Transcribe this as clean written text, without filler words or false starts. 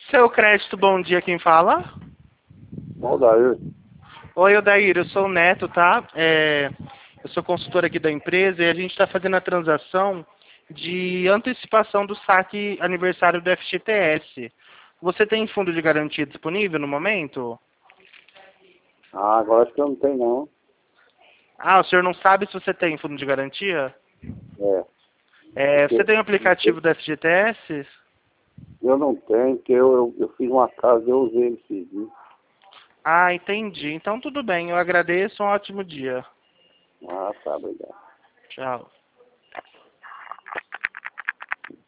Seu crédito, bom dia, quem fala? Odair. Oi, Odair, eu sou o Neto, tá? Eu sou consultor aqui da empresa e a gente está fazendo a transação de antecipação do saque aniversário do FGTS. Você tem fundo de garantia disponível no momento? Agora acho que eu não tenho não. Ah, o senhor não sabe se você tem fundo de garantia? É. Você Porque tem o aplicativo do FGTS? eu não tenho, porque eu fiz uma casa, eu usei ele esses dias. Ah, entendi. Então tudo bem, eu agradeço, um ótimo dia. Tá, obrigado. Tchau.